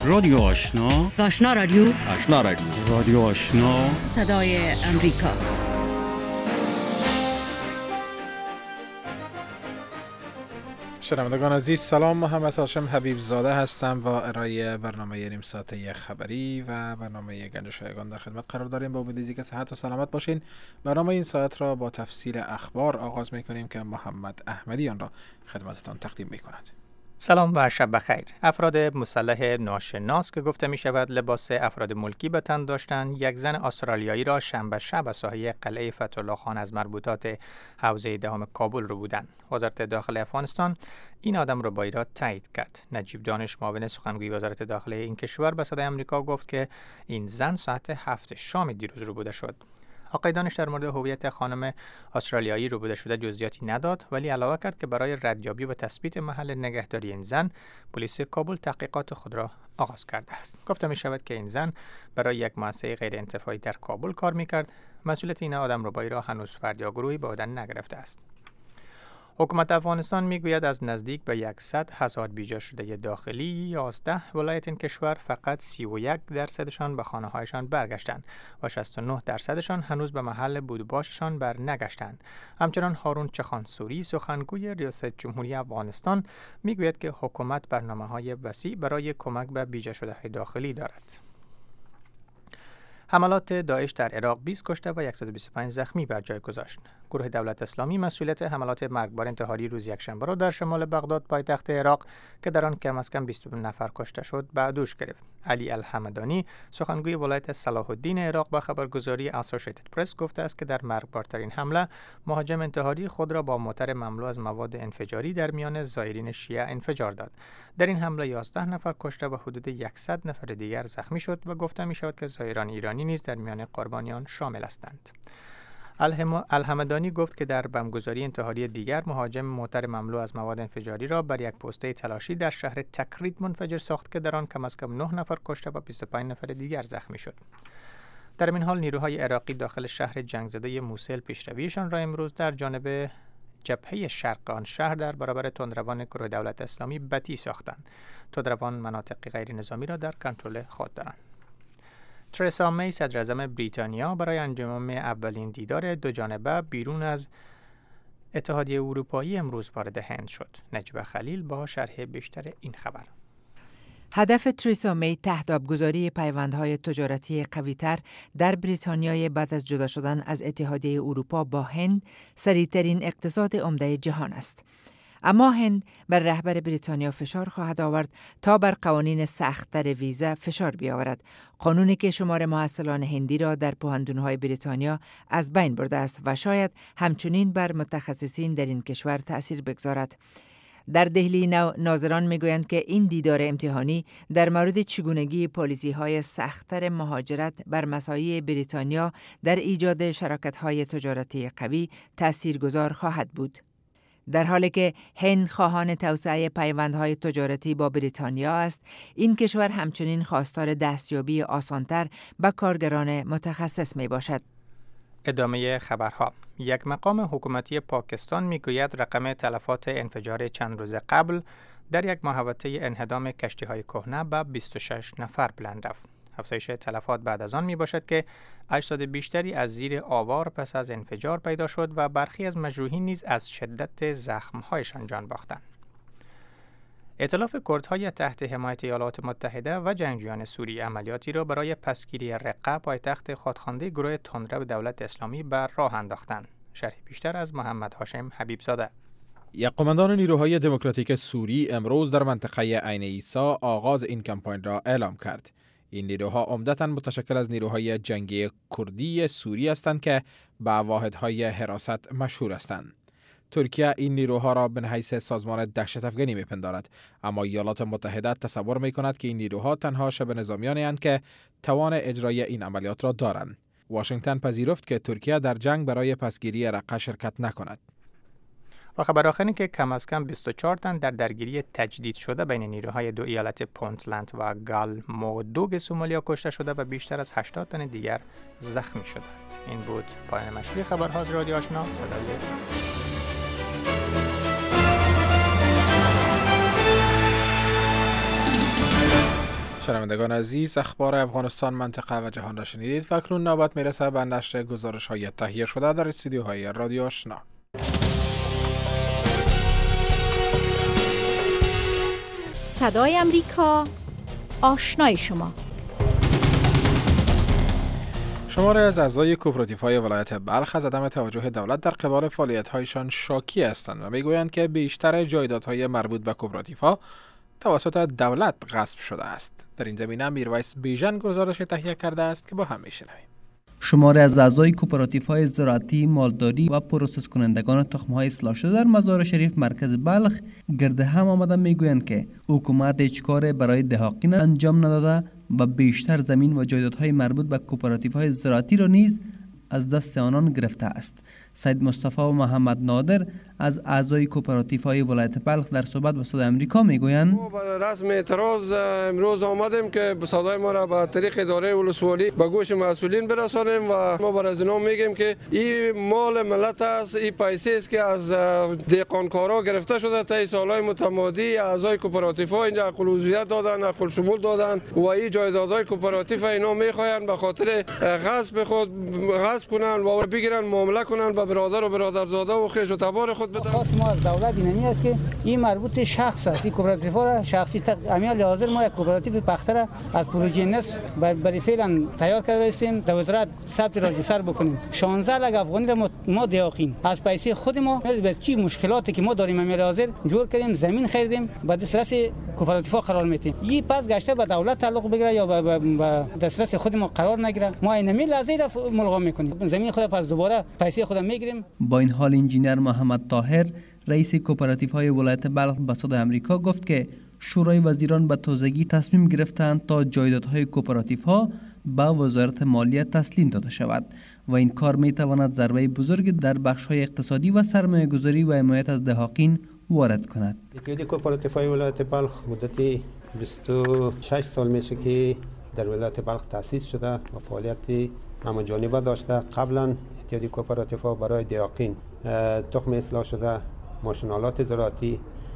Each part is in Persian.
رادیو آشنا، آشنا رادیو، آشنا رادیو، رادیو آشنا، صدای امریکا. شنوندگان عزیز سلام، محمد هاشم حبیب زاده هستم با ارائه برنامه نیم ساعته خبری و برنامه گنج و شایگان در خدمت قرار داریم. با امیدی که صحت و سلامت باشین. برنامه این ساعت را با تفصیل اخبار آغاز می‌کنیم که محمد احمدی آن را خدمتتان تقدیم می‌کند. سلام و شب بخیر. افراد مسلح ناشناس که گفته می شود لباس افراد ملکی به تن داشتند، یک زن استرالیایی را شنبه شب از ساحل قلعه فتح‌الله خان از مربوطات حوزه دهم کابل رو بودند. وزارت داخلی افغانستان این آدم را با ایراد تایید کرد. نجیب دانش، معاون سخنگوی وزارت داخلی این کشور به صدای آمریکا گفت که این زن ساعت 7 شام دیروز رو بوده شد. آقای دانش در مورد هویت خانم استرالیایی روبوده شده جزئیاتی نداد، ولی علاوه کرد که برای ردیابی و تثبیت محل نگهداری این زن، پلیس کابل تحقیقات خود را آغاز کرده است. گفته می شود که این زن برای یک مؤسسه غیر انتفاعی در کابل کار می کرد. مسئولیت این آدم ربایی را هنوز فرد یا گروهی به عهده نگرفته است. حکومت افغانستان میگوید از نزدیک به 100,000 بیجا شده داخلی 11 ولایت این کشور فقط 31% به خانه‌هایشان برگشتند و 69% هنوز به محل بود و باششان بر نگشتند. همچنان هارون چخانسوری، سخنگوی ریاست جمهوری افغانستان، میگوید که حکومت برنامه‌های وسیع برای کمک به بیجا شده‌های داخلی دارد. حملات داعش در عراق 20 کشته و 125 زخمی بر جای گذاشت. گروه دولت اسلامی مسئولیت حملات مرگبار انتحاری روز یکشنبه را در شمال بغداد پایتخت عراق که در آن کم از کم 22 نفر کشته شد به دوش گرفت. علی الحمدانی، سخنگوی ولایت صلاح الدین عراق، با خبرگزاری اسوسییتد پرس گفته است که در مرگبارترین حمله مهاجم انتحاری خود را با موتر مملو از مواد انفجاری در میان زائرین شیعه انفجار داد. در این حمله 11 نفر کشته و حدود 100 نفر دیگر زخمی شد و گفته می شود که زائران ایرانی نیز در میان قربانیان شامل هستند. الحمدانی گفت که در بمبگذاری انتحاری دیگر مهاجم موتر مملو از مواد انفجاری را بر یک پوسته تلاشی در شهر تکرید منفجر ساخت که در آن کم از کم 9 نفر کشته و 25 نفر دیگر زخمی شد. در این حال نیروهای عراقی داخل شهر جنگ زده موصل پیشرویشان را امروز در جانب جبهه شرق آن شهر در برابر تندروان گروه دولت اسلامی بتی ساختند. تندروان مناطق غیر نظامی را در کنترل خود دارند. ترسا می، صدراعظم بریتانیا، برای انجام اولین دیدار دو جانبه بیرون از اتحادیه اروپایی امروز وارد هند شد. نجیب خلیل با شرح بیشتر این خبر. هدف ترسا می تهدابگذاری پیوندهای تجارتی قوی‌تر در بریتانیای بعد از جدا شدن از اتحادیه اروپا با هند، سریع‌ترین اقتصاد عمده جهان است. اما هند بر رهبر بریتانیا فشار خواهد آورد تا بر قوانین سخت‌تر ویزا فشار بیاورد، قانونی که شمار محصلان هندی را در پوهنتون‌های بریتانیا از بین برده است و شاید همچنین بر متخصصین در این کشور تأثیر بگذارد. در دهلی ناظران میگویند که این دیدار امتحانی در مورد چگونگی پالیسی‌های سخت‌تر مهاجرت بر مساعی بریتانیا در ایجاد شراکت‌های تجارتی قوی تأثیرگذار خواهد بود. در حالی که هند خواهان توسعه پیوندهای تجارتی با بریتانیا است، این کشور همچنین خواستار دستیابی آسانتر به کارگران متخصص می باشد. ادامه خبرها. یک مقام حکومتی پاکستان میگوید رقم تلفات انفجار چند روز قبل در یک محوطه انهدام کشتی‌های کهنه به 26 نفر بلند رفت. افزایش تلفات بعد از آن می باشد که اجساد بیشتری از زیر آوار پس از انفجار پیدا شد و برخی از مجروحین نیز از شدت زخم‌هایشان جان باختند. ائتلاف کردهای تحت حمایت ایالات متحده و جنگجویان سوری عملیاتی را برای پسگیری رقه پایتخت خودخوانده گروه تندرو دولت اسلامی بر راه انداختند. شرح بیشتر از محمد هاشم حبیب زاده. یک قماندان نیروهای دموکراتیک سوری امروز در منطقه عین عیسی آغاز این کمپاین را اعلام کرد. این نیروها عمدتاً متشکل از نیروهای جنگی کردی سوری هستند که به واحدهای حراست مشهور هستند. ترکیه این نیروها را به حیث سازمان دهشت افغانی میپندارد، اما ایالات متحده تصور میکند که این نیروها تنها شبه نظامیانی اند که توان اجرای این عملیات را دارند. واشنگتن پذیرفت که ترکیه در جنگ برای پسگیری رقه شرکت نکند. و خبر آخری که کم از کم 24 تن در درگیری تجدید شده بین نیروهای دو ایالت پونتلند و گالمودوگ سومالیا کشته شده و بیشتر از 80 تن دیگر زخمی شدند. این بود پایان نشر خبرها از رادیو آشنا صدای شنوندگان عزیز، اخبار افغانستان، منطقه و جهان را شنیدید و اکنون نوبت میرسه به نشر گزارش‌های تهیه شده در استودیوهای رادیو آشنا. صدای امریکا، آشنای شما. شماری از اعضای کوپراتیف‌های ولایت بلخ از عدم توجه دولت در قبال فعالیت‌هایشان شاکی هستند و میگویند که بیشتر جایدادهای مربوط به کوپراتیف‌ها توسط دولت غصب شده است. در این زمینه میرویس بیژن گزارش تهیه کرده است که با هم میشنویم. شماری از اعضای کوپراتیف‌های زراعتی، مالداری و پروسس کنندگان تخم‌های اصلاح شده در مزار شریف مرکز بلخ گرد هم آمده میگویند که حکومت هیچ کار برای دهاقین انجام نداده و بیشتر زمین و جایدادهای مربوط به کوپراتیف‌های زراعتی را نیز از دست آنان گرفته است. سید مصطفی و محمد نادر از اعضای کوپراتیف‌های ولایت بلخ در صحبت با صدای امریکا میگویند ما با رسم اعتراض امروز آمدیم که صدای ما را به طریق اداره ولسوالی به گوش مسئولین برسانیم و ما بر از اینا میگیم که این مال ملت است، این پیسه است که از دهقانکارا گرفته شده طی سالهای متمادی. اعضای کوپراتیف‌ها اینجا حق العضویت دادن، حق الشمول دادن و این جایدادهای کوپراتیف اینا میخواین به خاطر غصب خود غصب کنن و بگیرن، معامله کنن با برادر و برادرزاده و خویش و تبار خود. خاص ما از دولت اینمی است که این مربوط شخص است. این کوپراتیف را شخصی امیال حاضر ما یک کوپراتیف پختر از پروژه نصف برای فعلا تیار کرده هستیم. در وزارت ثبت راجسر بکنیم 16 لک افغانی را ما دیاقین از پیسه خود ما به چی مشکلاتی که ما داریم امیال حاضر جور کردیم، زمین خریدیم، بعد دسترس کوپراتیف ها قرار میدیم. این پس گشته به دولت تعلق بگیره یا به دسترس خود ما قرار نگیره، ما اینمی لازم را ملغا میکنیم. زمین خود پس دوباره پیسه خود میگیریم. با این حال انجینر محمد طاهر رئیس کوپراتیف‌های ولایت بلخ به صدای امریکا گفت که شورای وزیران به تازگی تصمیم گرفتند تا جایدادهای کوپراتیف‌ها به وزارت مالیه تسلیم داده شود و این کار می‌تواند ضربه بزرگ در بخش‌های اقتصادی و سرمایه‌گذاری و حمایت از دهاقین وارد کند. اتحادیه کوپراتیف‌های ولایت بلخ مدتی 26 سال میشه که در ولایت بلخ تأسیس شده و فعالیت همه‌جانبه داشته. قبلا اتحادیه کوپراتیف‌ها برای دهاقین تخم اصلاح شده، ماشین‌آلات زراعتی،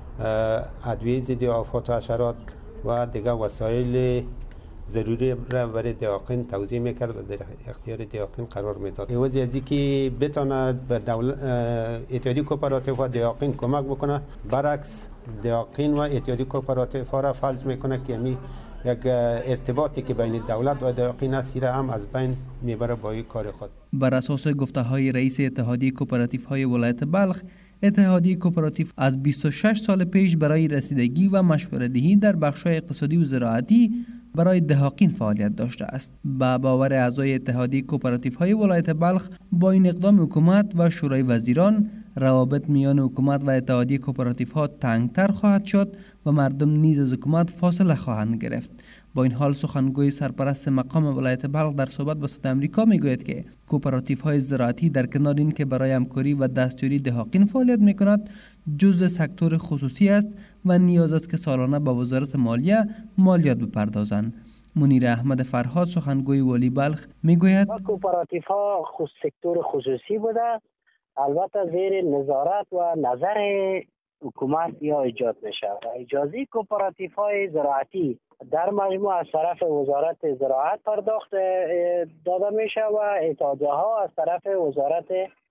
ادویه ضد آفات و حشرات و دیگر وسایل ضروری را برای دهاقین توزیع میکرد و در اختیار دهاقین قرار میداد. عوض از اینکه بتواند به اتحادیه کوپراتیف‌ها دهاقین کمک بکنه، برعکس دهاقین و اتحادیه کوپراتیف‌ها را فلج میکنه که یک ارتباطی که بین دولت و دهاقین است را هم از بین میبره با این کار خود. بر اساس گفته‌های رئیس اتحادیه کوپراتیف‌های ولایت بلخ، اتحادیه کوپراتیف از 26 سال پیش برای رسیدگی و مشوره‌دهی در بخش‌های اقتصادی و زراعتی برای دهاقین فعالیت داشته است. با باور اعضای اتحادیه کوپراتیف‌های ولایت بلخ، با این اقدام حکومت و شورای وزیران روابط میان حکومت و اتحادیه کوپراتیف‌ها تنگتر خواهد شد و مردم نیز از حکومت فاصله خواهند گرفت. با این حال سخنگوی سرپرست مقام ولایت بلخ در صحبت با صدای امریکا میگوید که کوپراتیف‌های زراعتی در کنار این که برای همکاری و دستیاری دهاقین فعالیت میکند، جزء سکتور خصوصی است و نیاز است که سالانه با وزارت مالیه مالیات بپردازند. منیر احمد فرهاد سخنگوی والی بلخ میگوید کوپراتیف‌ها سکتور خصوصی بوده، البته زیر نظارت و نظر حکومت یا ایجاد میشه. اجازه کوپراتیف‌های زراعتی در مجموع از طرف وزارت زراعت پرداخت داده میشه و اتحادیه‌ها از طرف وزارت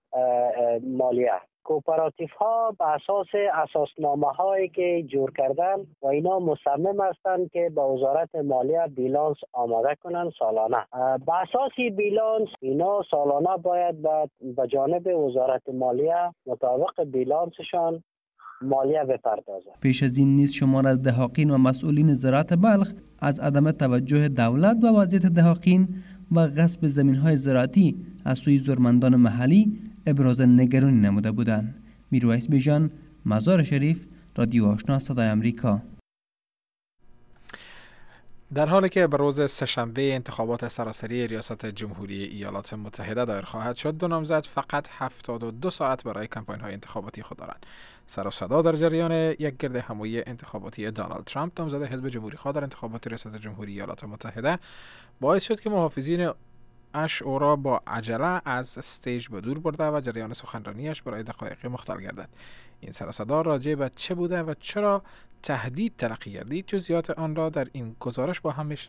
مالیه. کوپراتیف ها به اساس اساسنامه هایی که جور کردن و اینا مصمم هستند که به وزارت مالیه بیلانس آماده کنن سالانه. به اساس بیلانس اینا سالانه باید به جانب وزارت مالیه مطابق بیلانسشان مالیه بپردازه. پیش از این نیز شمار از دهاقین و مسئولین زراعت بلخ از عدم توجه دولت و وضعیت دهاقین و غصب زمین‌های زراعتی از سوی زورمندان محلی ابراز نگرانی نموده بودند. میرویس بیژن، مزار شریف، رادیو آشنا، صدای امریکا. در حالی که به روز سه‌شنبه انتخابات سراسری ریاست جمهوری ایالات متحده دایر خواهد شد، دو نامزد فقط 72 ساعت برای کمپاین‌های انتخاباتی خود دارند. سر و صدا در جریان یک گرد همایی انتخاباتی دونالد ترامپ، نامزد حزب جمهوری خواه در انتخابات ریاست جمهوری ایالات متحده، باعث شد که محافظین اش او را با عجله از استیج به دور برده و جریان سخنرانیش برای دقایق مختل گردد. این سر و صدا راجع به چه بوده و چرا تهدید تلقی گردید؟ جزئیات آن را در این گزارش با هم